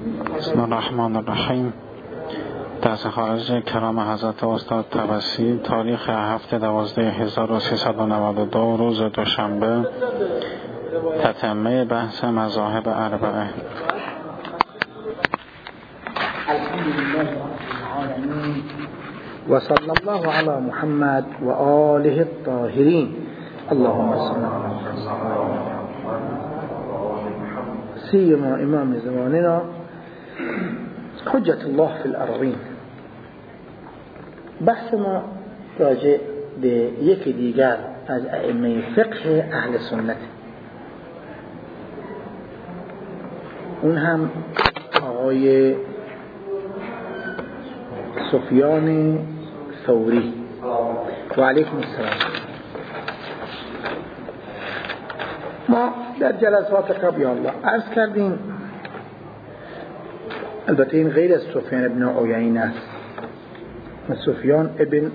بسم الله الرحمن الرحیم. درس خارج کرام حضرت استاد طبسی، تاریخ 7/12/1392، روز دوشنبه، تتمه بحث مذاهب اربعه. الحمدلله رب العالمین و صلی الله علی محمد و آله الطاهرین. اللهم صل علی محمد سیما امام زماننا حجت الله فی الارضین. بحث ما راجع به یکی دیگر از ائمه فقه اهل سنت، اون هم آقای سفیان ثوری. و علیکم السلام. ما در جلسات قبل الله عرض کردیم، البته این غیر از سفیان ابن عیینه است، سفیان ابن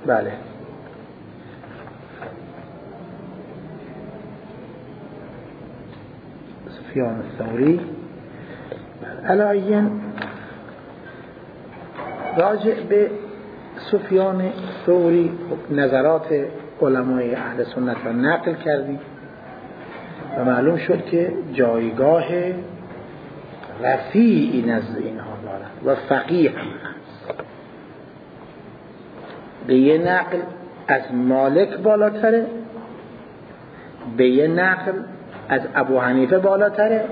سفیان ثوری علاین. راجع به سفیان ثوری نظرات علمای اهل سنت را نقل کردیم و معلوم شد که جایگاه رفیعی نزد اینها دارد و فقیه هم هست. به یه نقل از مالک بالاتره، به یه نقل از ابو حنیفه بالاتره،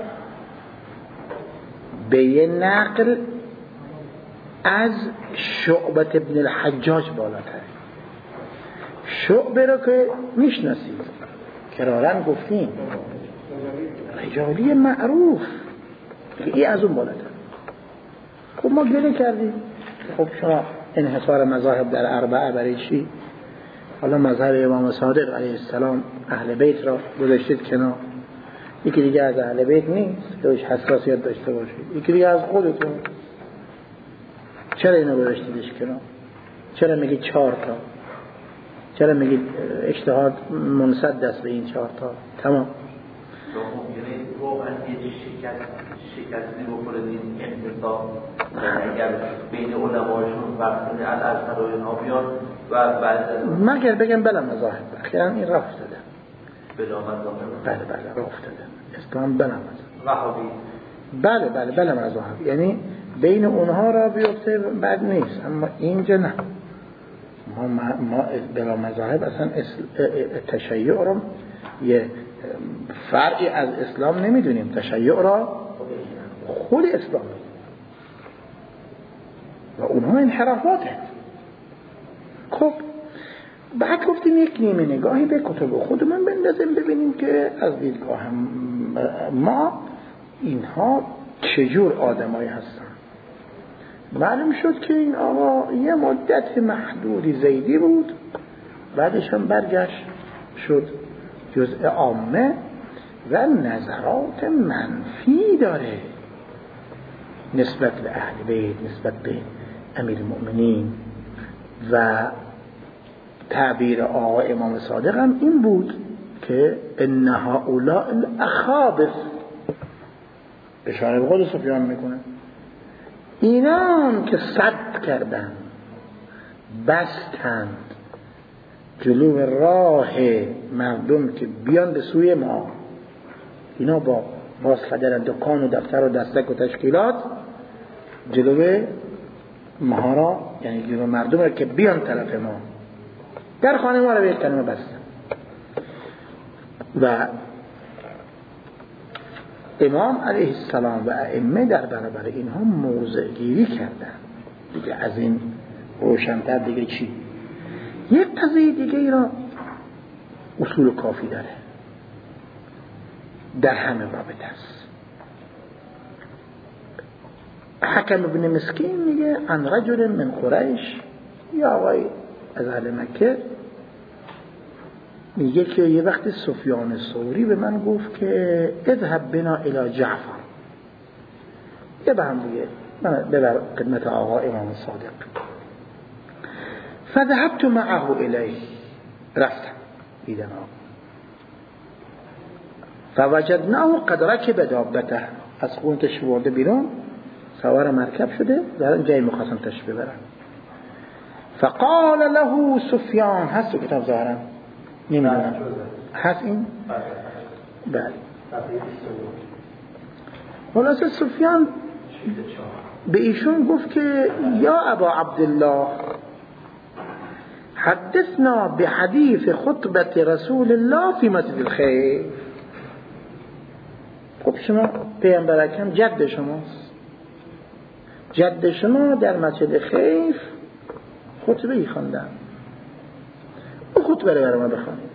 به یه نقل از شعبة ابن الحجاج بالاتره. شعبه رو که میشناسید، کرارن گفتیم رجالی معروف، این از اون بالاتر. خب ما گله کردیم، خب شما انحصار مذاهب در اربعه برای چی؟ حالا مذهب امام صادق علیه السلام اهل بیت را گذاشتید کنار، یکی دیگه از اهل بیت نیست که بهش حساسیت داشته باشید، یکی دیگه از خودتون. چرا اینو گذاشتیدش کنار؟ چرا میگید 4 تا؟ چرا میگید اجتهاد منصد دست به این 4 تا؟ تمام. یعنی واقعا یه شکستی بکنه این انتصاب، اگر بین علمایشون وقتی الازهر و اینها بیان و بعد مگر بگم بلا مذاهب، اخیرا این راه افتاده. بلا مذاهب؟ بله راه افتاده اسلام بلا مذاهب. وهابی؟ بله بلا مذاهب، یعنی بین اونها را بیفته بد نیست، اما اینجا نه. ما بلا مذاهب اصلا تشیع را یه فرعی از اسلام نمیدونیم، تشیع را خود اسلام و اونها انحرافات هست. خب بعد گفتیم یک نیمه نگاهی به کتب خودمون بندازیم ببینیم که از دیدگاه ما اینها چجور آدمایی هستن. معلوم شد که این آقا یه مدت محدودی زیدی بود، بعدش هم برگشت شد جزء عامه و نظرات منفی داره نسبت به اهل بیت، نسبت به امیر المؤمنین. و تعبیر آقا امام صادق هم این بود که ان هؤلاء الاخابث، اشاره به خود سفیان میکنه، اینان که صد کردن، بستند جلو راه مردم که بیان به سوی ما، اینا با باز خدر دکان و دفتر و دستک و تشکیلات جلو مهارا، یعنی جلو مردم را که بیان طرف ما، در خانه ما را به یک کلمه بستن. و امام علیه السلام و ائمه در برابر اینها موضع گیری کردن. دیگه از این روشن‌تر دیگه چی؟ یک قضیه دیگه ای را اصول کافی داره، در همه رابطه است. حکم ابن مسکین میگه عن رجل من قریش، یا آقای از اهل مکه، میگه که یه وقت سفیان ثوری به من گفت که اذهب بنا الی جعفر، یه به هم دیگه ببر خدمت آقا امام صادق. فذهبت معه الیه، رفتم دیدم آقا. فوجدناه قد ركب دابته، از خونتش ورده بیرون سوار مرکب شده دارن جای مخواستن تشریف ببرن. فقال له سفیان، هست تو کتاب ظاهرا نمیدونم هست این؟ بله. خلاصه سفیان به ایشون گفت که یا ابا عبدالله حدثنا بحدیث خطبت رسول الله فی مسجد الخیف. خب شما پیامبر اکرم جد شماست، جد شما در مسجد خیف خطبه ای خواندن، اون خطبه رو برای ما بخوانید.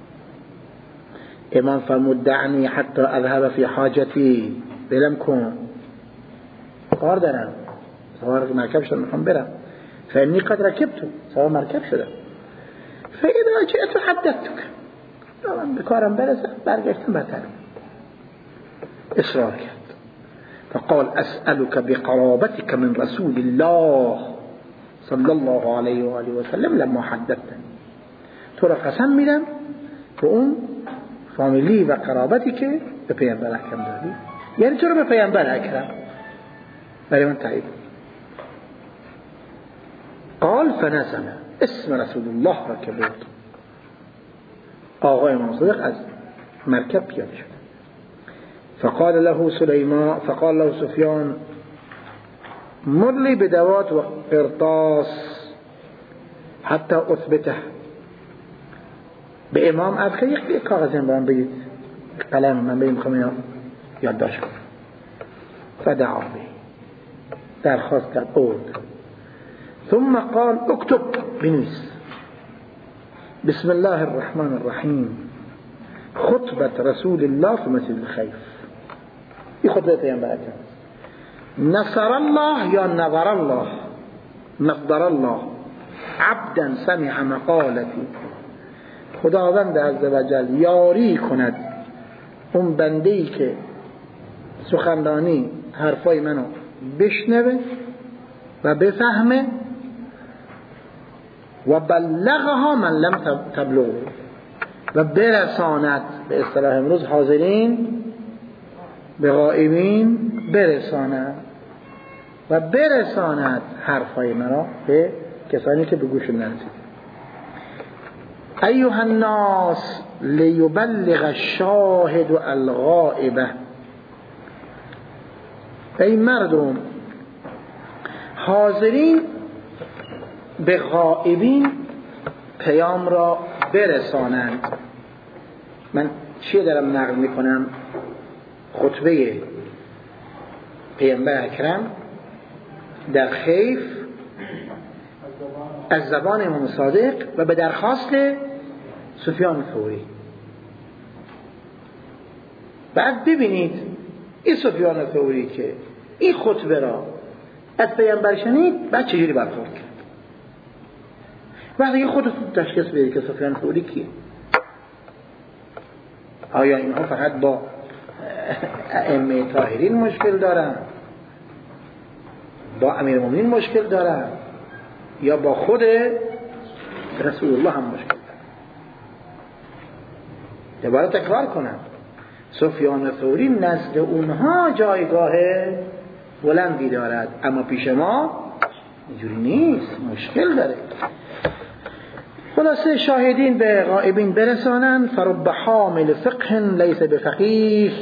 امام فرمود دعنی حتی اذهب فی حاجتی، بلم کن کار دارم، سوار مرکب شدم میخوام برم. فانی قد رکبت، سوار مرکب شدم. فاذا جئت حدثتك، من به کارم برسم برگشتم بهتر. اصرار کرد. فقال اسألك بقرابتك من رسول الله صلی الله علیه و آله و سلم لما حدثتنی، تو را قسم میدم که اون فامیلی و قرابتی که به پیامبر اکرم دادی، یعنی تو رو به پیامبر اکرم برای من تایید. قال فنزل اسم رسول الله را که بود، آقای امام صادق از مرکب پیاده شد. فقال له سفیان مر لي بدوات و قرطاس حتی اثبته. به امام از که یک کاغذ من بدید، قلم من بدید، میخوام یادداشت کنم. فدعا به، درخواست کرد اورد. ثم قال اكتب، بنویس بسم الله الرحمن الرحیم خطبت رسول الله في مسجد الخیف. این خطبه پیامبر اکرم. نصر الله یا نظر الله، نظر الله عبدا سمع مقالتی، خداوند عزوجل یاری کند اون بنده‌ای که سخنرانی حرفای منو بشنوه و بفهمه و بلغها من لم تبلغ، و برساند، به اصطلاح امروز حاضرین به غائبین برساند، و برساند حرفای مرا به کسانی که به گوششون نرسید. ایها الناس لیبلغ الشاهد الغائبه، ای مردم حاضرین به غائبین پیام را برسانند. من چی دارم نقل میکنم؟ خطبه پیامبر اکرم در خیف از زبان امام صادق و به درخواست سفیان ثوری. بعد ببینید این سفیان ثوری که این خطبه را از پیامبر شنید بعد چجوری برخورد کرد. وقتی خودتون تشخیص بدید که سفیان ثوری کیه. آیا اینها فقط با ائمه طاهرین مشکل دارن، با امیرالمومنین مشکل دارن، یا با خود رسول الله هم مشکل دارن؟ دوباره تکرار کنم، سفیان ثوری نزد اونها جایگاه بلندی دارد، اما پیش ما اینجوری نیست، مشکل داره. خلاصه شاهدین به غائبین برسانن. فرب حامل فقه لیس بفقیه،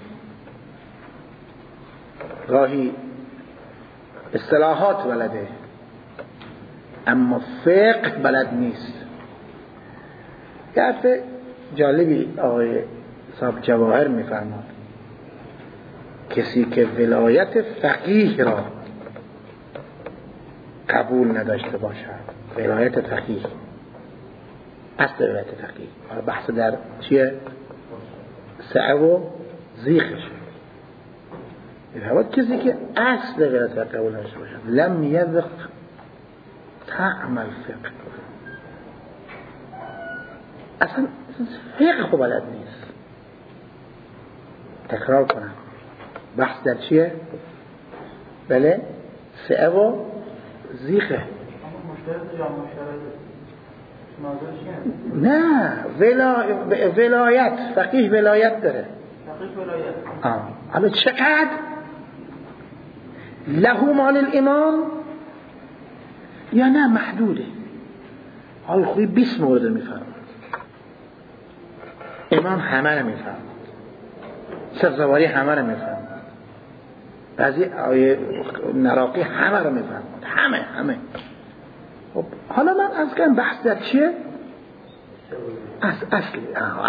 گاهی اصطلاحات بلده اما فقه بلد نیست. یه حرف جالبی آقای صاحب جواهر میفرماد، کسی که ولایت فقیه را قبول نداشته باشد، ولایت فقیه، اصل ولایت فقیه، بحث در چیه؟ سعه و زیخش. باید کسی که اصل ولایت فقیه قبول نداشته باشد، لم یذق طعم الفقه، اصلا فقه خوب بلد نیست. تکرار کنم، بحث در چیه؟ بله، سعه و زیخه. نه، ولایت، فقیه ولایت داره. حالا چقدر له مال الامام یا نه محدوده؟ آقای خویی 20 مورد میفرماد، امام همه رو میفرماد، سبزواری همه رو میفرماد، بعضی آیه نراقی همه رو میفرماد، همه. خب حالا من از کنم بحث در چیه؟ اصلی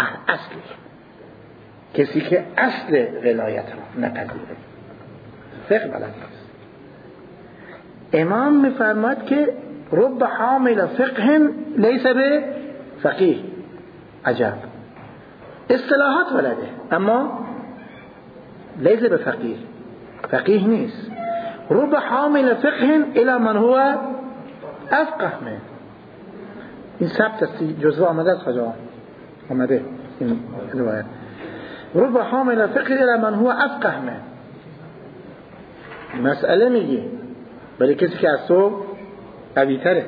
کسی که اصل ولایت رو نپذیره، فقه بلد نیست. امام میفرماد که رب حامل فقه لیس به فقیه. عجب، اصطلاحات ولده اما لیس به فقیه نیست. رب حامل فقه الى من هو افقه منه. این ثبت است، جزوه آمده از خجا آمده این روایت. رب حامل فقه الى من هو افقه منه. مسئله میگه ولی کسی که از تو قوی تره.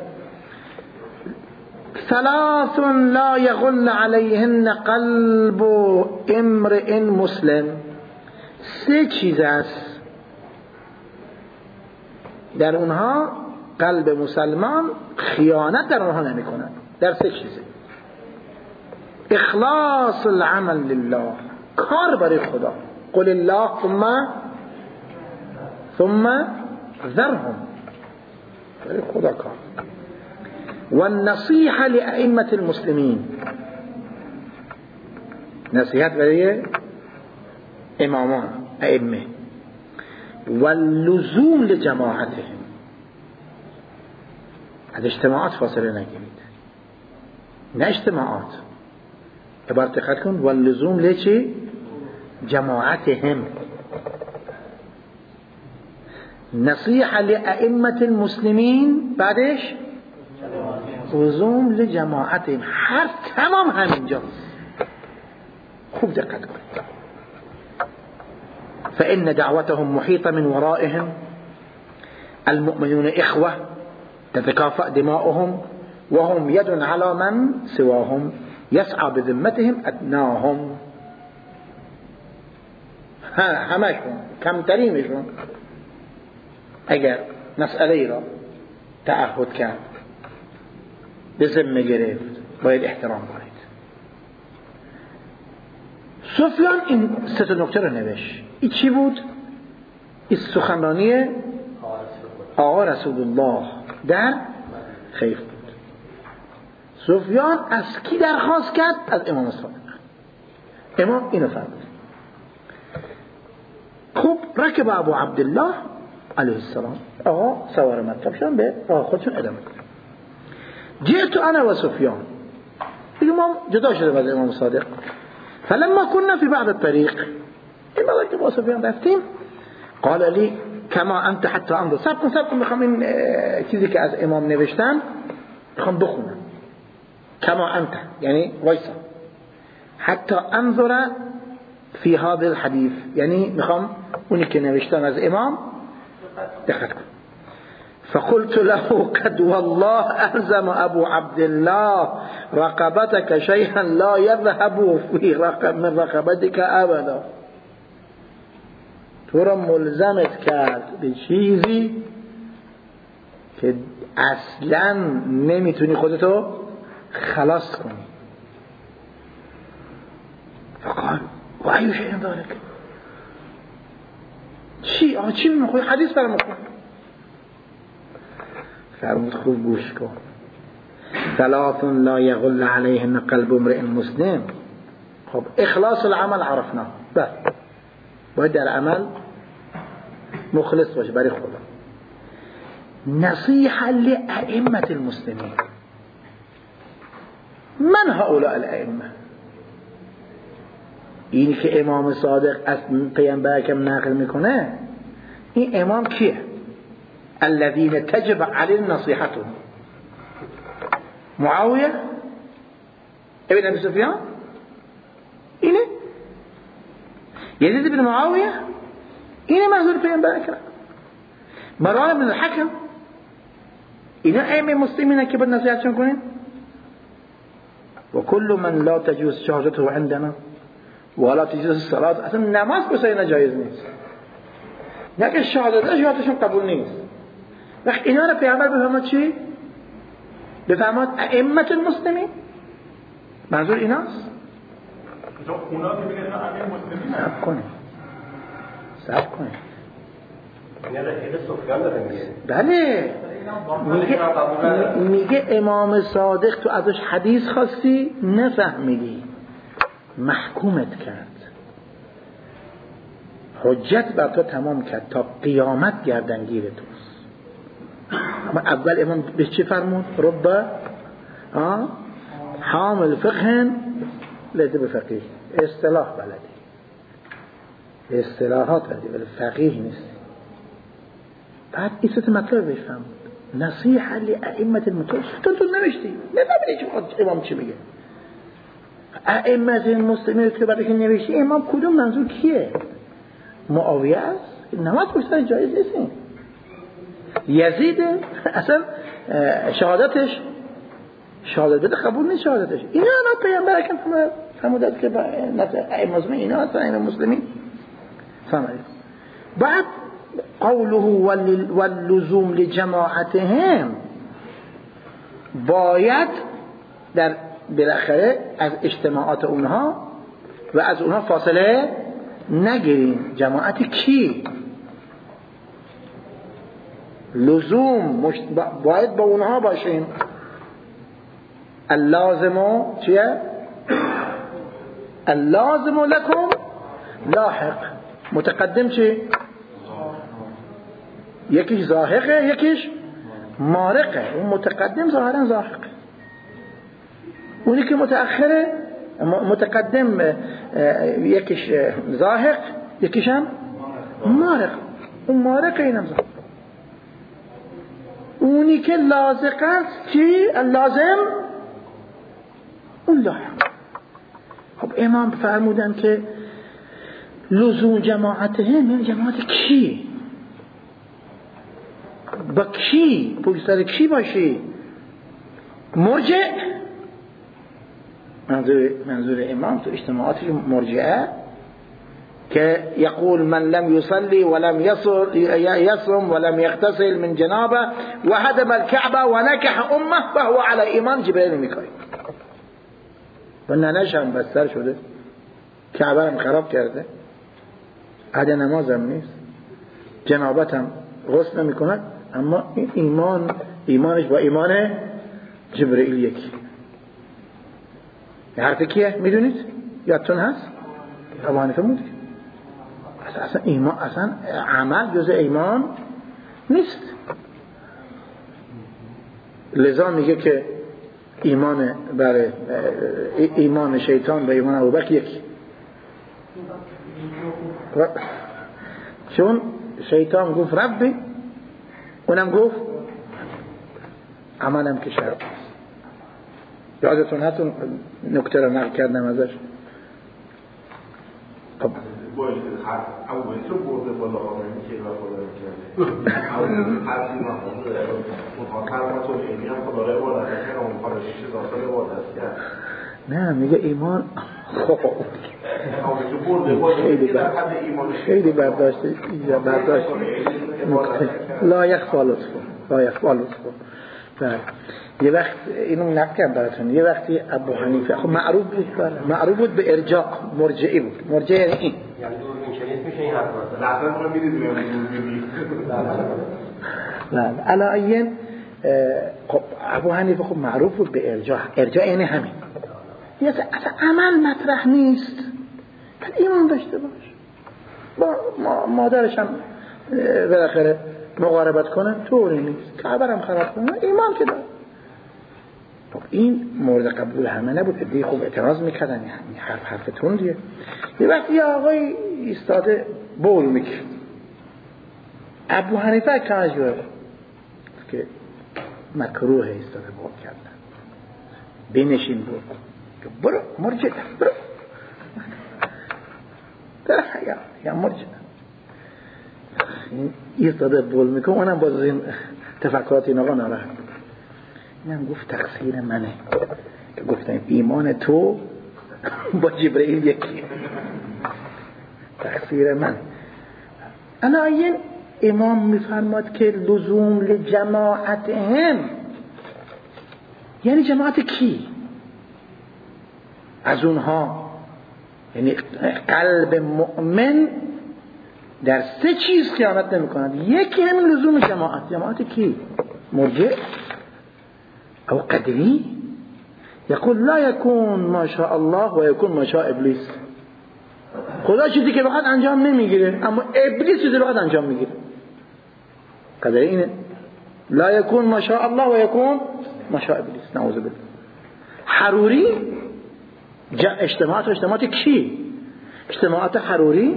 ثلاث لا يغل عليهن قلب امرئ مسلم. 3 چیز است در اونها قلب مسلمان خیانت در اونها نمی کند. در 3 چیزه: اخلاص العمل لله، کار برای خدا، قل الله ثم ذرهم، برای خدا کار، و النصیحه لائمه المسلمین، نصیحت برای امامان ائمه، و اللزوم لجماعتهم، از اجتماعات فاصله نگیرید، نه اجتماعات، عبارت دقت کن، و اللزوم لچی؟ جماعتهم. نصیحه لائمه المسلمین، بعدش لزوم لجماعتهم. هر تمام همینجا خوب دقت کنید. فإن دعوتهم محيطة من ورائهم، المؤمنون إخوة تتكافأ دماؤهم وهم يد على من سواهم يسعى بذمتهم أدناهم. همشون کمترینشون اگر مسئله را تعهد کرد به ذمه گرفت باید احترام کنید. سفیان این 3 نکته رو نوشت. این چی بود؟ این سخنرانی آقا رسول الله در خیف بود. سفیان از کی درخواست کرد؟ از امام صادق. امام اینو فرمود. خب رکب ابو عبدالله علیه السلام، آقا سوار مرکب شدن، به راه خودشون ادامه دادن. جئت انا و سفیان، امام جدا شده از امام صادق. فلما كنا في بعض الطريق، اما وقت با سفیان رفتیم، قال لي كما انت حتى انظر. سب کن میخوام این چیزی که از امام نوشتن میخوام بخونم. كما انت یعنی وایسا، حتى انظر في هذا الحديث، یعنی میخوام اونی که نوشتن از امام دقت کن. فقلت له قد والله ألزم أبو عبد الله رقبتك شيئا لا يذهب في من رقبتك أبدا. تو را ملزمت کرد به چیزی که اصلا نمیتونی خودتو خلاص کنی. فقال و أي شيء ذلك؟ چی میخوای؟ حدیث برام بخون. فرمود خوب گوش کن. 3 لا يغل عليهن قلب امرئ مسلم. خب اخلاص العمل عرفنا، باید در عمل مخلص باشه برای خدا. نصیحه لائمه المسلمین. من هؤلاء الائمه؟ این که امام صادق از پیامبر اکرم نقل میکنه، این امام کیه؟ الذين تجب عليهم نصيحتهم. معاوية ابن ابي سفيان، اینه يزيد بن معاوية، اینه محضور پیامبر اکرم. مروان بن الحكم، اینا ائمه مسلمین که باید نصیحتشون کنیم. و كل من لا تجوز شهادته عندنا ولا تجوز الصلاة، اصلا نماز بسای نجایز نیست. که شهادتشون قبول نیست. وقت اینا رو پیامبر بفرماد چی؟ بفرماد ائمه المسلمین. منظور ایناست. اونا که میگن امیر مسلمین صبر کنید. یعنی رفیق سفیان داره میگه. بله. میگه امام صادق تو ازش حدیث خواستی نفهمیدی، محکومت کرد، حجت بر تو تمام کرد تا قیامت گردنگیر توست. اما اول امام به چی فرمود؟ رب حامل فقه لده به فقیه. اصطلاح بلدی، اصطلاحات بلدی ولی فقیه نیست. بعد این ست مطلب بهش فرمود نصیحه لائمه المسلمین. تو نوشتی نفهمیدی امام چی میگه. ائمه المسلمین که بعدش نوشتی امام کدوم منظور کیه؟ معاویه است؟ نماز پشت جایز نیست. یزید اصلا شهادت بده قبول نیست شهادتش. اینا نه پیامبر کم فرمودند که ائمه المسلمین اینا هستن ائمه المسلمین. فهمید؟ بعد قوله واللزوم لجماعتهم، باید در بالاخره از اجتماعات اونها و از اونها فاصله نگیریم. جماعت کی؟ لزوم باید با اونها باشیم. اللازم چیه؟ اللازم لکم لاحق. متقدم چی؟ یکیش زاهقه یکیش مارقه. اون متقدم ظاهرا زاهقه، اونی که متقدم یکیش زاهق یکیش هم مارق. اون مارقه اینم زاهق. اونی که لازق است چی؟ اللازم اون لاحق. خب امام فرمودن که لزوم جماعتهم، یعنی جماعت کی؟ با کی؟ پشت سر کی باشی؟ مرجع. منظور امام تو اجتماعات مرجعه که یقول من لم يصلي ولم يصم ولم يغتسل من جنابه وهدم الكعبه ونكح امه فهو على ایمان جبرئیل میکاری. و ننش هم بستر شده، کعبه هم خراب کرده، عهد نماز هم نیست، جنابت هم غسل نمی کند، اما ایمانش با ایمان جبرئیل یکی. حرف کیه میدونید؟ یادتون هست؟ ابو حنیفه بود. اصلا ایمان، اصلا عمل جز ایمان نیست. لذا میگه که ایمان شیطان و ایمان ابوبکر یکی. چون شیطان گفت ربی، اونم گفت عملم که شرط. یادتون هست نکته رو نقل کردم ازش. خب اول تو برده بالا آمینی که را خدا کرده اول حرفی محمود مخاطر ما تو ایمیم خدا را عبادت کرد و مخارشش داخل عبادت کرد. نه میگه ایمان. خب خیلی برداشته لا یخفی لطفه. یه وقت اینو نقل براتون، یه وقتی ابو حنیفه خب معروف بود به ارجاع، مرجعی بود. مرجع یعنی این، یعنی دوربینشنیست میشه این حرف لحظه رو میدید نه علایین. خب ابو حنیفه خب معروف بود به ارجاع یعنی همین، یعنی اصلا عمل مطرح نیست، بعد ایمان داشته باش. با مادرش هم بالاخره مقاربت کنه طوری نیست، کعبرم خراب کنه، ایمان که داره. خب این مورد قبول همه نبود. دیگه خوب اعتراض میکردن، یعنی حرف تندیه. یه وقتی یه آقای ایستاده بول میکرد، ابو حنیفه کاجور که مکروه ایستاده بول کردن، بینشین بود که برو مرجع برو در حیا یا مرجع. ایستاده بول میکنه، اونم باز این تفکرات این آقا ناراحت. اینم گفت تقصیر منه که گفتم ایمان تو با جبرئیل یکی، تقصیر من. انا این امام میفرماد که لزوم لجماعتهم یعنی جماعت کی؟ از اونها، یعنی قلب مؤمن در 3 چیز خیانت نمی کند. یکی همین لزوم جماعت کی؟ مرجع او قدری یقول لا يكون ما شاء الله و يكون ما شاء ابلیس. خدا چیزی که بخواد انجام نمیگیره، اما ابلیس چیزی بخواد انجام میگیره. قدری اینه، لا يكون ما شاء الله و يكون ما شاء ابلیس. نعوذ بالله. حروری اجتماعات کی؟ اجتماعات حروری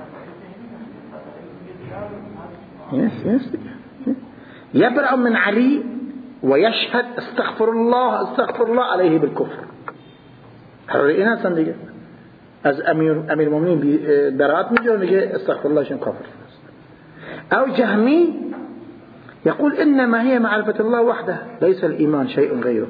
يبرأ من علي ويشهد استغفر الله عليه بالكفر. حروری این هستن دیگه، از امیر المؤمنین برات میگه میگه استغفر الله شون کافر. او جهمی يقول انما هي معرفة الله وحده ليس الإيمان شيء غيره.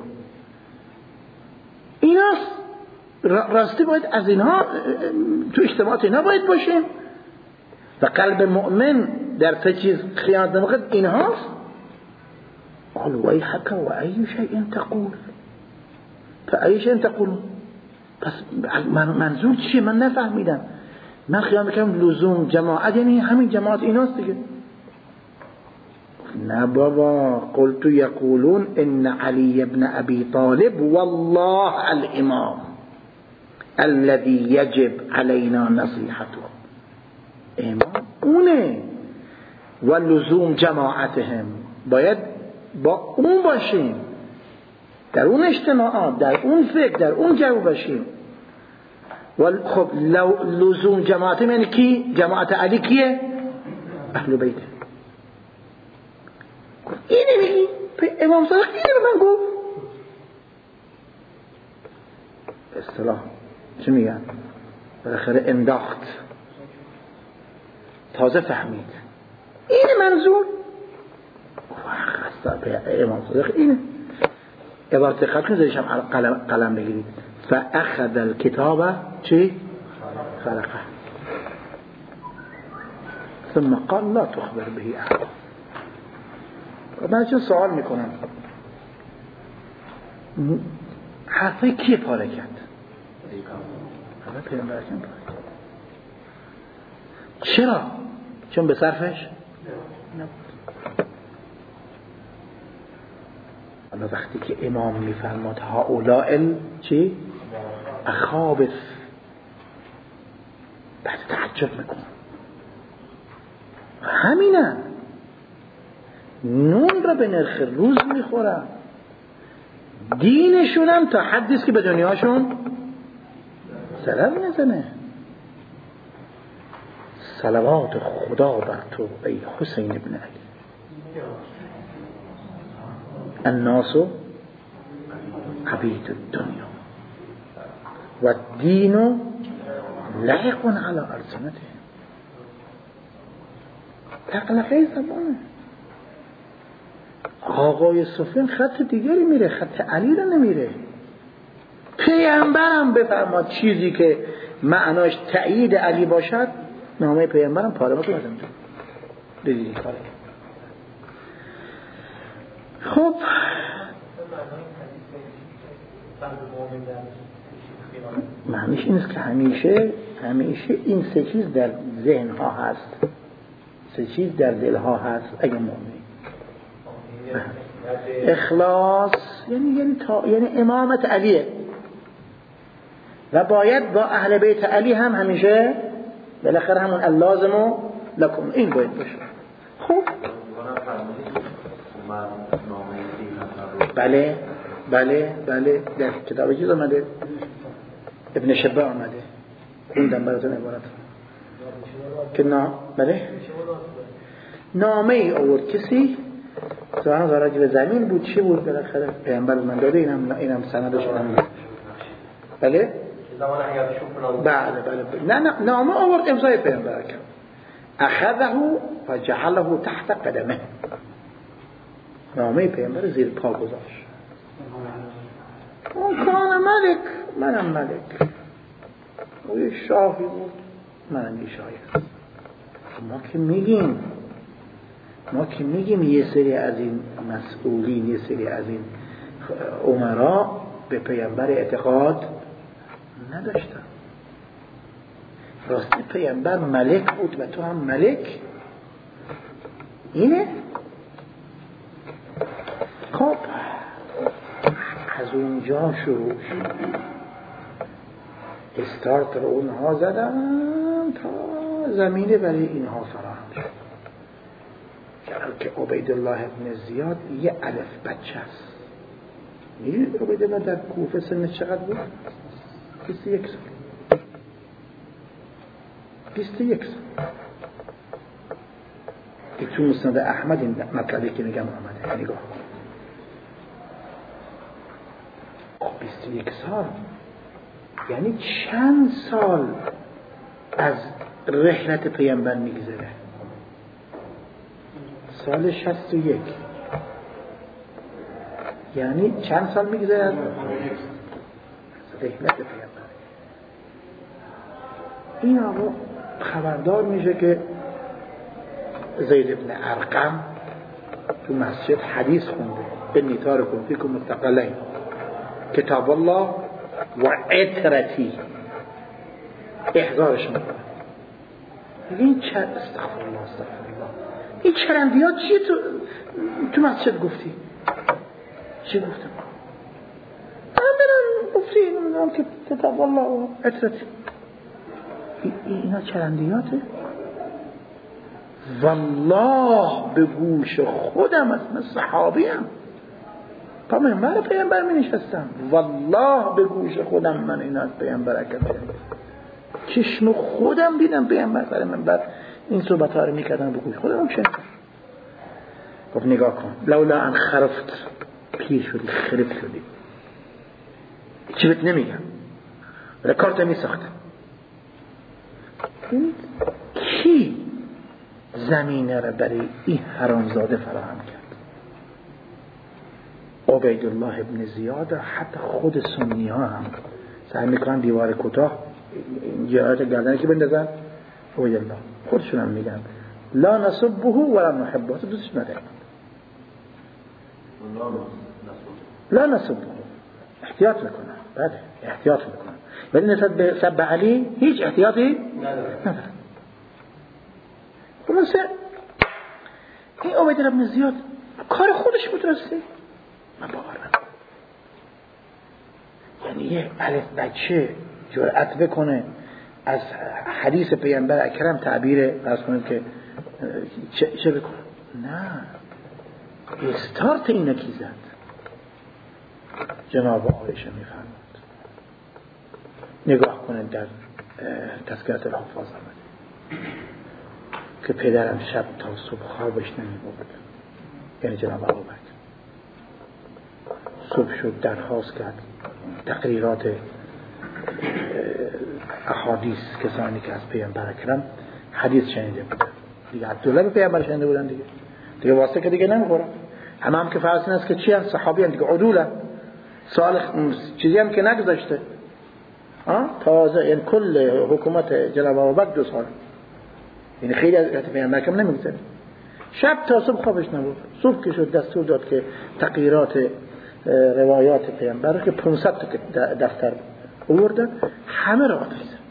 ایناس راستی باید از اینها تو اجتماعات اینا باید باشیم و قلب مؤمن در 3 چیز خیانت نمی‌کنه. اینهاست. قال ويحك وأي شيء تقول فأي شيء تقول. پس منظور چیه؟ من نفهمیدم. من خیال میکنم لزوم جماعت یعنی همین جماعت ایناست دیگه. نه بابا، قلت يقولون ان علي بن ابي طالب والله الامام الذي يجب علينا نصيحته. امام اونه و لزوم جماعتهم، باید با اون باشیم، در اون اجتماعات، در اون فکر، در اون جو باشیم. و خب لزوم جماعتهم یعنی کی؟ جماعت علی کیه؟ اهل بیت. اینه میگی امام صادق اینه به من گفت. اصطلاح چه میگن؟ بالاخره انداخت، تازه فهمید اینه منظور. امام صادق اینه. عبارت خط نزدیشم قلم بگیرید. فاخذ الكتاب چی؟ خلقه ثم قال لا تخبر به احد. من چون سوال میکنم حرفای کی پاره کرد؟ حرفای پیامبر پاره کرد. چرا؟ چون به صرفش نبود. حالا وقتی که امام میفرماد هؤلاء چی؟ اخابث، بعد تعجب میکنم همینه، نون را به نرخ روز میخورن، دینشون هم تا حدیث که به دنیاشون ضرر نزنه. صلوات خدا بر تو ای حسین ابن علی. الناس عبید الدنیا و الدین لعق على ألسنته. تقلقه زبانه. آقای سفیان خط دیگری میره، خط علی رو نمیره. پیامبرم بفرماد چیزی که معناش تأیید علی باشد، نامه پیامبرم پاره میکنه. دیدی کاره. خب معنیش این است که همیشه این 3 چیز در ذهن ها هست، 3 چیز در دل ها هست. اگه مؤمن اخلاص یعنی امامت علیه و باید با اهل بیت علی هم همیشه بالاخره همون اللازم لکم این باید باشه. خب بله در کتاب چیز آمده، ابن شبه آمده، خوندم براتون عبارت که بله نامه ای آورد کسی زمان راجع به زمین بود، چی بود بالاخره پیامبر من داده، اینم سندش هم بله زمان حیاتشون فلان. بله نه نامه آورد امضای پیامبر کرد. اخذه و جعله تحت قدمه. نامه پیامبر زیر پا گذاشت. اون کان ملک، منم ملک. او یه شاهی بود، منم یه شاهی. ما که میگیم ما که میگیم یه سری از این مسئولین، یه سری از این امرا به پیامبر اعتقاد نداشتن. راستی پیامبر ملک بود و تو هم ملک؟ اینه؟ خب از اونجا شروع شد، استارت رو اونها زدن تا زمینه برای اینها فراهم شد. که عبیدالله ابن زیاد یه الف بچه است. میدونید عبیدالله در کوفه سن چقدر بود؟ 21 سال. 21 سال. که تو مسند احمد این مطلبی که میگم آمده، نگاه کن. 21 سال یعنی چند سال از رحلت پیامبر میگذره؟ سال 61. یعنی چند سال میگذره از رحلت پیامبر؟ این آقا خبردار میشه که زید ابن ارقم تو مسجد حدیث خونده، انی تارکم فیکم مستقلین کتاب الله و عترتی، احضارش میکنه. این چه استغفر الله استغفر الله، این چرندیات چیه تو مسجد گفتی؟ چی گفتم؟ من گفتی نمیدونم که کتاب الله و عترتی. اینا چرندیاته؟ والله به گوش خودم از من صحابیم تا منبر پیامبر می نشستم، والله به گوش خودم من اینا از پیامبر اکدم، چشم خودم دیدم پیامبر سر منبر این صحبت ها رو می کردن به گوش خودم. چه گفت نگاه کن، لولا ان خرفت، پیر شدی، خرف شدی، چی بهت نمیگم، ولی کارت می ساختم. کی زمینه را برای این حرامزاده فراهم کرد؟ عبیدالله ابن زیاد. حتی خود سنی ها هم سعی میکنن دیوار کوتاه جهات گردنه که بندازن عبیدالله، خودشون هم میگن لا نسبه ولا نحبه، دوستش نداریم، لا نسبه، احتیاط میکنن، بله احتیاط میکنن، ولی نسبت به سب علی هیچ احتیاطی ندارن. خلاصه این عبیدالله ابن زیاد کار خودش بود راستی، من باور ندارم. یعنی یه الف بچه جرأت بکنه از حدیث پیامبر اکرم تعبیر فرض کنیم که چه بکنه؟ نه، استارت این کی زد؟ جناب عایشه میفرماد، نگاه کنید در تذکرة الحفاظ آمده که پدرم شب تا صبح خوابش نمی‌برد، یعنی جناب ابوبکر. صبح شد درخواست کرد تقریرات احادیث کسانی که از پیامبر اکرم حدیث شنیده بودن دیگه، عبدالله به پیامبر شنیده بودن دیگه واسه که دیگه نمیخورن. هم که فرض این است که چی هست؟ صحابی هم دیگه، عدوله، سوال چیزی هم که نگذاشته تازه. این کل حکومت جناب ابوبکر 2 سال، یعنی خیلی از پیامبر اکرم نمیگذره. شب تا صبح خوابش نبود. صبح که شد دستور داد که تقریرات روایات پیامبر که 500 تا دفتر آوردن، همه را آتش زد.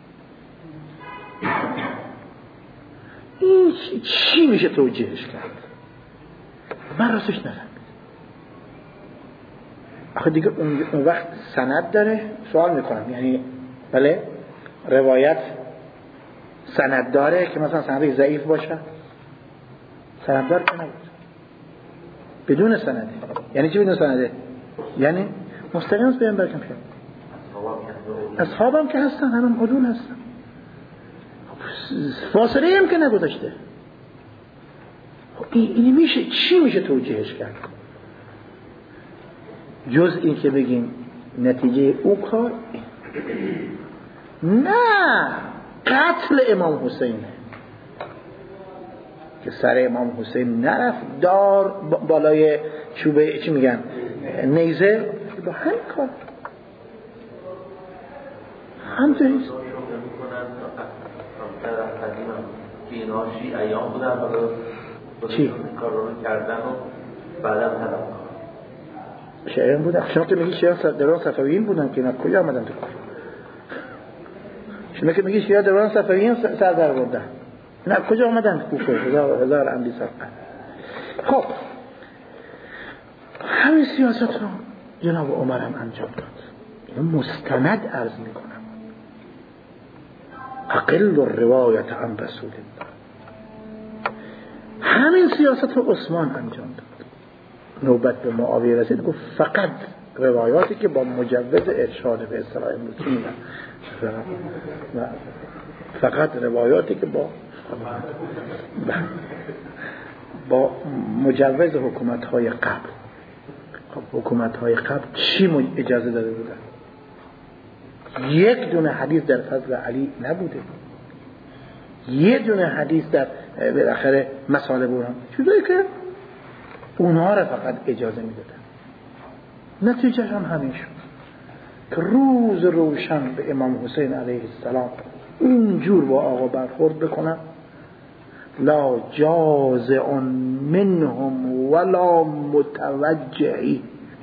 این چی میشه توجیهش کرد؟ من راستش نفهمیدم. آخه دیگه اون وقت سند داره؟ سوال میکنم، یعنی بله روایت سند داره که مثلا سندی ضعیف باشه؟ سند دار که نبود، بدون سنده. یعنی چی بدون سنده؟ یعنی مستقیم از پیامبر کم شد. اصحابم که هستن همم عدول هستن، فاصله هم که نگذاشته. این میشه چی میشه توجیهش کرد؟ جز این که بگیم نتیجه او کار نه قتل امام حسینه که سر امام حسین نرفت دار بالای چوبه چی میگن نیزه، با همین کار همطوری که اینا شیعیان بودن، چی؟ این کار رو کردن و بعدم طلب شیعیان بودن. شما که میگی شیعیان دوران صفویین بودن که نه کجا آمدن تو کار؟ شما که میگی شیعیان دوران صفویین سر در بردن نه کجا آمدن کوفه؟ هزار عمدی سرقه. خب همین سیاست رو جناب عمر هم انجام داد. اینو مستند عرض میکنم. اقل الروایت عن رسول الله. همین سیاست رو عثمان انجام داد. نوبت به معاویه رسید گفت فقط روایاتی که با مجوز ارشاد به اصطلاح امروزی فقط روایاتی که با مجوز حکومت‌های قبل. خب حکومت‌های قبل چی اجازه داده بودن؟ یک دونه حدیث در فضل علی نبوده، یک دونه حدیث در بالاخره مسائل برهان، چیزایی که اونها را فقط اجازه میدادن. نتیجه هم همین شد که روز روشن به امام حسین علیه السلام اونجور با آقا برخورد بکنن لا جازع منهم ولا متوجعی،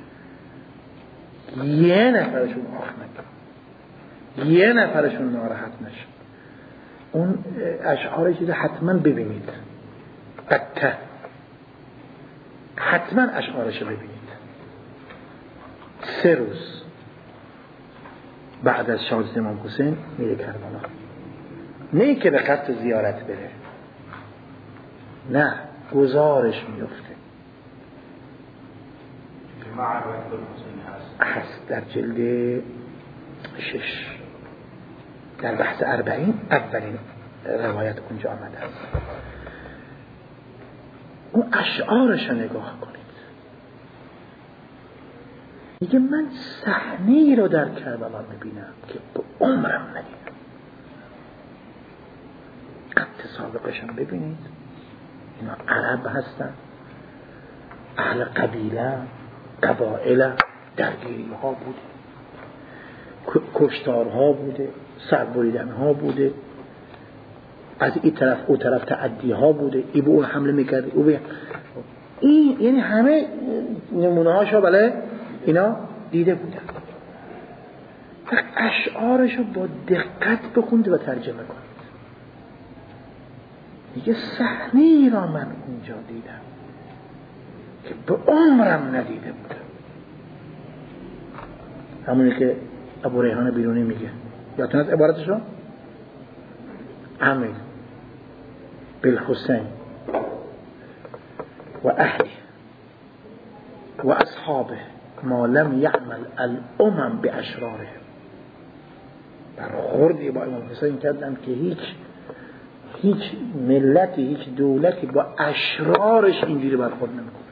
یه نفرشون آخ نکن، یه نفرشون ناراحت نشد. اون اشعار چیز حتما ببینید، قطع حتما اشعارش رو ببینید. 3 روز بعد از شهادت امام حسین میره کربلا، نه که به قصد زیارت بره، نه گزارش میفته. هست در جلد 6 در بحث 40 اولین روایت اونجا آمده است. اون اشعارش رو نگاه کنید. میگه من صحنه‌ای رو در کربلا میبینم که به عمرم ندیدم. قد سابقشم ببینید، اینا عرب هستن، اهل قبیله قبائل، درگیری ها بوده، کشتار ها بوده، سربریدن ها بوده، از این طرف او طرف تعدی ها بوده، ای به اون حمله میکرده، او به این، یعنی همه نمونه هاشو بله اینا دیده بودن. اشعارشو با دقت بخونید و ترجمه کنید. میگه صحنه ای را من اونجا دیدم که به عمرم ندیده بودم. همونی که ابو ریحان بیرونی میگه، یادتون از عبارتشو؟ عمل بالحسین و اهلی و اصحابه ما لم یعمل الامم باشراره. برخوردی با امام حسین کردن که هیچ ملتی، هیچ دولتی با اشرارش اینجوری برخورد نمیکنه.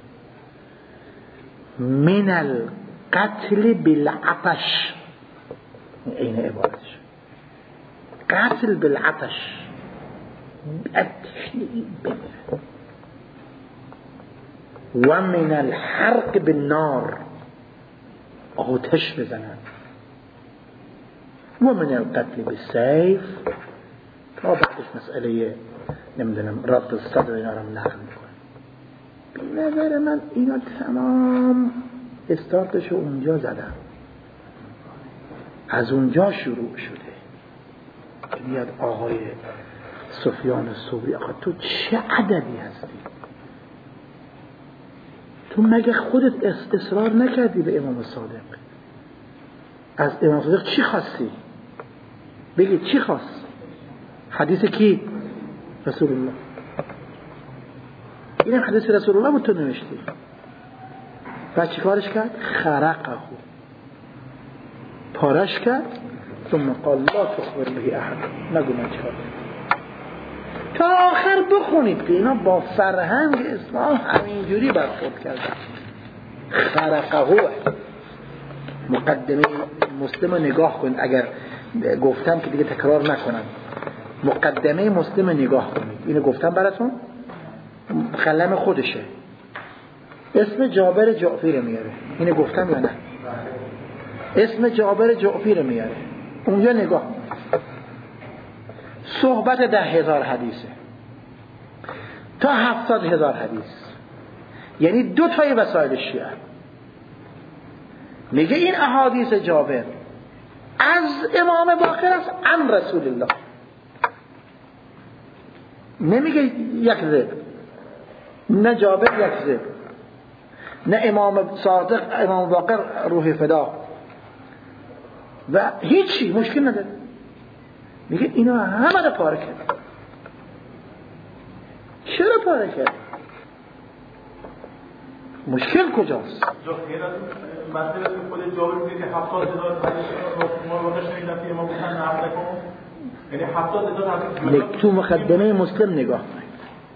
من القتل بالعطش، این عبارتش، قتل بالعطش، و من الحرق بالنار، آتش بزنن، و من القتل بالسیف، تا بعدش مسئله نمیدونم ربط الصدر اینا رو نقل میکنه. به نظر من اینا تمام استارتشو اونجا زدن، از اونجا شروع شده. میاد آقای سفیان ثوری، آقا تو چه عددی هستی؟ تو مگه خودت اصرار نکردی به امام صادق؟ از امام صادق چی خواستی؟ بگی چی خواست؟ حدیث کی؟ رسول الله. این حدیث رسول الله بود تو نوشتی. بعد چی کارش کرد؟ خرقه، پارش کرد. ثم قال لا تخبر به احد، نگو من چه کار. تا آخر بخونید که اینا با فرهنگ اسلام همینجوری برخورد کردن. خرقه. مقدمه مسلم نگاه کن، اگر گفتم که دیگه تکرار نکنم، مقدمه مسلم نگاه کنید. اینو گفتم براتون، قلم خودشه، اسم جابر جعفی رو میاره. اینو گفتم یا نه؟ اسم جابر جعفی رو میاره. اونجا نگاه کنید، صحبت 10,000 حدیثه. تا 70,000 حدیث، یعنی 2 تای وسائل شیعه. میگه این احادیث جابر از امام باقر است عن رسول الله، نمیگه یک ذکر، نه جابر یک ذکر، نه امام صادق امام باقر روح فدا و هیچی مشکل نداره. میگه اینا همه رو پاره کرد. چرا پاره کرد؟ مشکل کجاست؟ مسئله که خود جابر میگه که 70,000 ما رو شنیدن که ما گفتن نقل کن، یعنی 70,000 تو مقدمه مسلم نگاه کنید،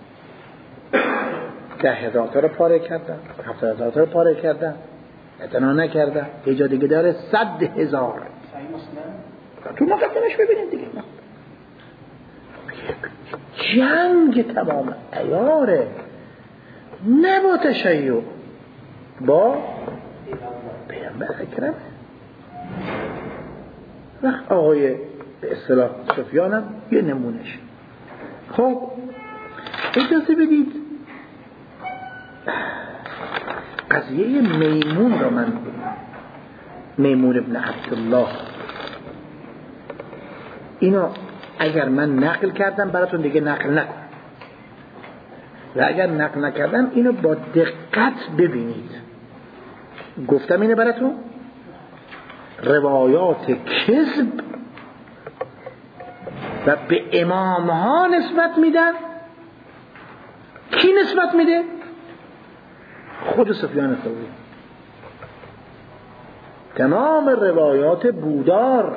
10,000 تا رو پاره کردن، 70,000 تا رو پاره کردن، اعتنا نکردن. یه جا دیگه داره 100,000. تو مقدمش ببینید دیگه. جنگ تمام عیاره، نه با تشیع، با پیامبر اکرم. وقت آقای به اصطلاح سفیانم یه نمونش. خب اجازه بدید قضیه میمون رو من، میمون ابن عبدالله، اینو اگر من نقل کردم براتون دیگه نقل نکنم، و اگر نقل نکردم اینو با دقت ببینید. گفتم اینه براتون روایات کذب و به امام ها نسبت میدن. کی نسبت میده؟ خود سفیان ثوری. تمام روایات بودار،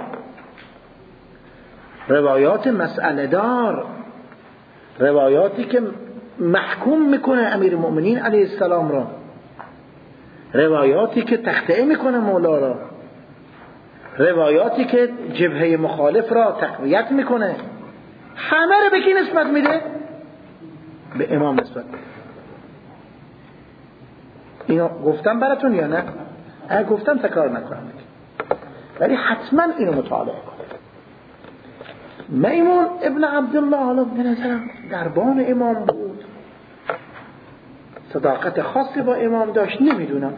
روایات مسئله دار، روایاتی که محکوم میکنه امیر المؤمنین علیه السلام را، روایاتی که تخطئه میکنه مولا را، روایاتی که جبهه مخالف را تقویت میکنه، همه رو به کی نسبت میده؟ به امام نسبت میده. اینو گفتم براتون یا نه؟ اگه گفتم تکرار نکنم، ولی حتما اینو مطالعه کنید. میمون ابن عبدالله حالا به نظرم دربان امام بود، صداقت خاصی با امام داشت، نمیدونم.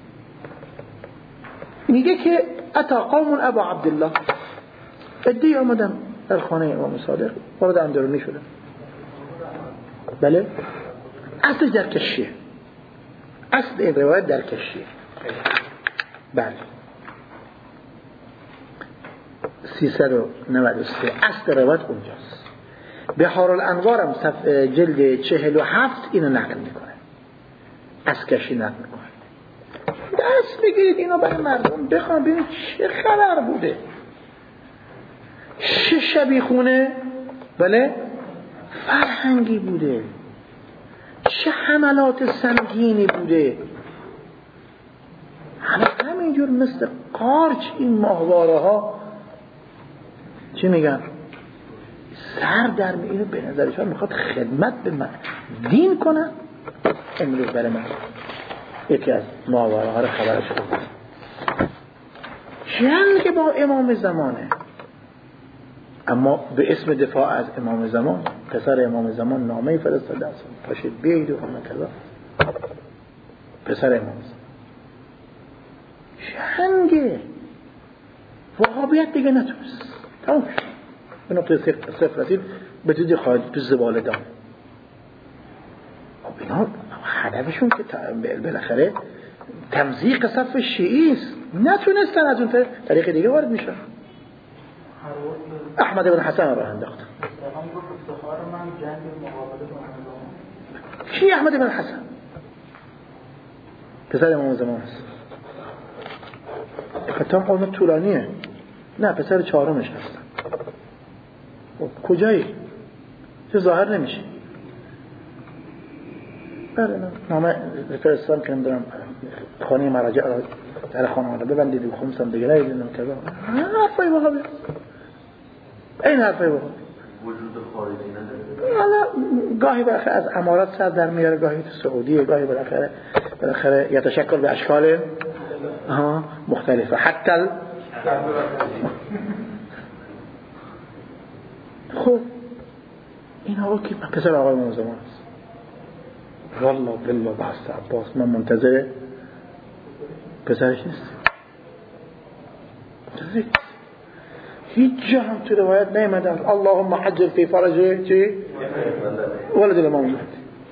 میگه که اتا قوم ابا عبدالله، ادهی آمدن در خانه امام صادق، وارد اندرونی شدن. بله اصل درکشیه، اصل این روایت درکشیه. بله 393 اصل روایت اونجاست. بحار الانوارم جلد 47 اینو نقل میکنه، از کشی نقل میکنه. دست بگیرید اینو برای مردم بخوام ببینید چه خبر بوده، چه شبیخونه، بله فرهنگی بوده، چه حملات سنگینی بوده. همینجور مثل قارچ این ماهواره ها چی میگن سر در اینو به نظرشان میخواد خدمت به من دین کنن. امروز برای من یکی از ماهواره ها رو خبرش بود، جنگ با امام زمانه، اما به اسم دفاع از امام زمان پسر امام زمان نامه فرستاده است پاشید بیاید و همه کذا. پسر امام زمان جنگ وهابیت دیگه نتونست، تمام شد. به نقطه صفر رسید، به جدی خواهد تو زباله دام. اینا هدفشون که بالاخره تمزیق صف شیعی است، نتونستن از اون طریق دیگه وارد میشن. احمد بن حسن را انداختن. کی احمد بن حسن؟ پسر امام زمان است. ختم قوم طولانیه. نه پسر چهارمش هستن. کجایی؟ چه ظاهر نمیشه. بله نامه فرستادم که نمیدونم خانه مراجع را در خانه را ببندید و خمسم دیگه نایدونم که حرفای وهابی این حرفای وهابی وجود خارجی نداره. حالا گاهی بالاخره از امارات سر در میاره، گاهی تو سعودیه، گاهی بالاخره یتشکل به اشکال مختلفه. حتی خب این آقا که پسر آقای امام زمان است، والله بالله بحث عباس ما منتظر پسرش نیست، هیچ جا هم تو روایت نیامده اللهم عجل فی فرجه چی؟ ولد الامام مهدی.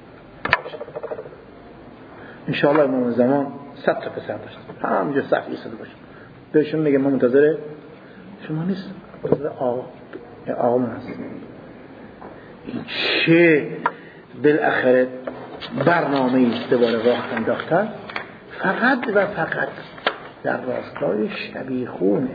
انشاءالله امام زمان 100 تا پسر داشت، همینجا 100% باشه. بهشون میگه ما منتظر شما نیست، منتظر آقا من هست. این چه بالاخره برنامه است دوباره راه انداختن، فقط و فقط در راستای شبیخونه.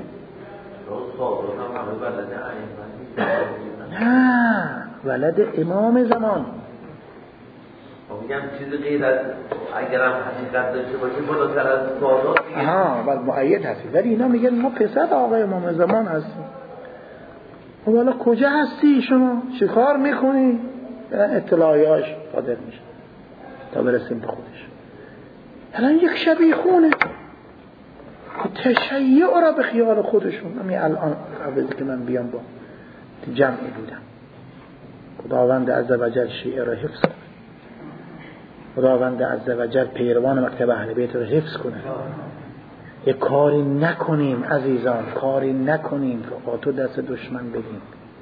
نه ولد امام زمان. میگم چیزی غیر از اگرم حقیقت داشته باشه بالاتر از سادات ولی مؤید هستی، ولی اینا میگن ما پسر آقای امام زمان هستیم. خب حالا کجا هستی شما؟ چی کار میکنی؟ اطلاعیاش قادر میشه تا برسیم به خودش. الان یک شبیخونه تشیع را به خیال خودشون. همین الان قبل که من بیام با جمعی بودم، خداوند عزوجل شیعه را حفظ کنه، خداوند عزوجل پیروان مکتب اهل بیت را حفظ کنه. یک کاری نکنیم عزیزان، کاری نکنیم که قاطو دست دشمن بدیم.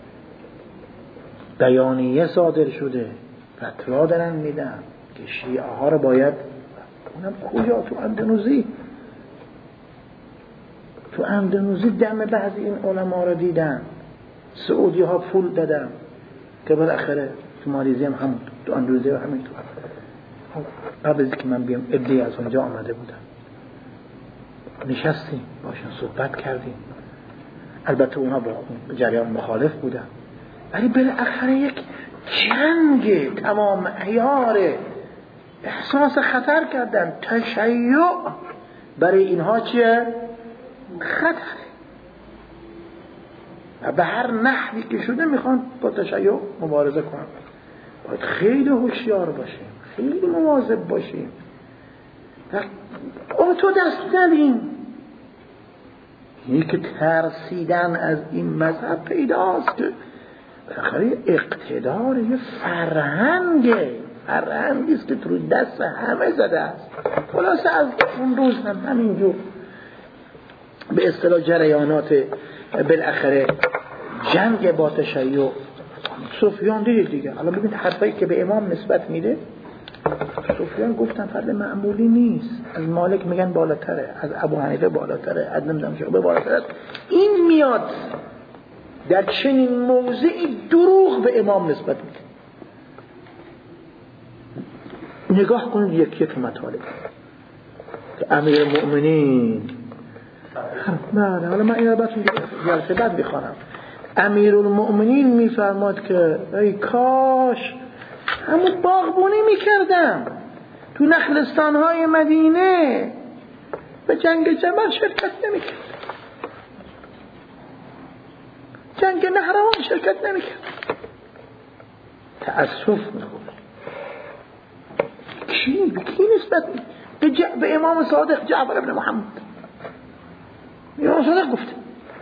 بیانیه صادر شده، فتوا دارن میدن که شیعه ها رو باید، اونم کجا؟ تو اندونزی دم بعضی این علما رو دیدن، سعودی ها پول دادن که بالاخره تو مالیزی هم همون، تو اندونزی هم همینطور. قبل از که من بیام عده‌ای از اونجا آمده بودن، نشستیم باشون صحبت کردیم. البته اونا با جریان مخالف بودن، ولی بالاخره یک جنگ تمام عیار احساس خطر کردن. تشیع برای اینها چیه؟ خطره. و به هر نحوی که شده میخوان با تشیع مبارزه کنن. باید خیلی هوشیار باشیم، خیلی مواظب باشیم و تو دست ندیم. اینی که ترسیدن از این مذهب پیداست که بالاخره اقتدار یه فرهنگی است که تو دست همه زده است. خلاصه از اون روز هم همینجور به اصطلاح جریانات بالاخره جنگ با تشیع سفیان دید دیگه. الان ببینید حرفایی که به امام نسبت میده، سفیان گفتن فرد معمولی نیست، از مالک میگن بالاتره، از ابو حنیفه بالاتره، از نمیدونم شعبه بالاتره. این میاد در چنین موضعی دروغ به امام نسبت میده. نگاه کنید یک مطالب که امیر المؤمنین، نه حالا من این رو براتون جلسه بعد بخوانم. امیر المؤمنین میفرماد که ای کاش همون باغبونی میکردم تو نخلستانهای مدینه، به جنگ جمل شرکت نمیکرد، جنگ نهروان شرکت نمیکرد. تأسف میخورد. به کی نسبت؟ به امام صادق جعفر ابن محمد. امام صادق گفته.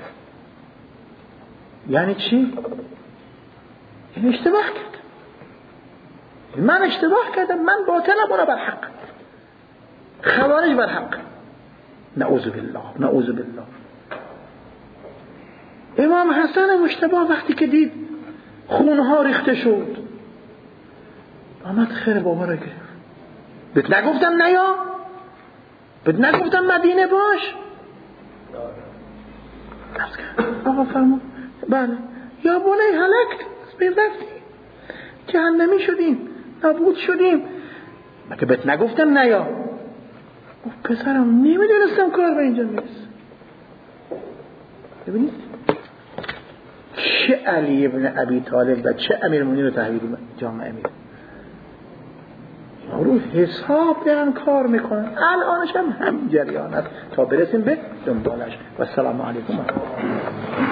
یعنی چی؟ این اشتباه کرد. من اشتباه کردم، من باطلم، اونا بر حق، خوارج بر حق. نعوذ بالله. امام حسن مجتبی وقتی که دید خونها ریخته شد، آمد خیر بابا را گرفت. بهت نگفتم نیا؟ بهت نگفتم مدینه باش؟ آقا فرمود بله. یا بنی هلکت، از بین رفتی، جهنمی شدیم، نابود شدیم. مگه بهت نگفتم نیا؟ پسرم نمیدونستم کار به اینجا میرسه. ببینید چه علی ابن ابی طالب و چه امیر المؤمنین رو تحویل جامعه میده. رو حساب دارن کار میکنن. الانش هم همین جریان است تا برسیم به دنبالش. و السلام علیکم و رحمت الله.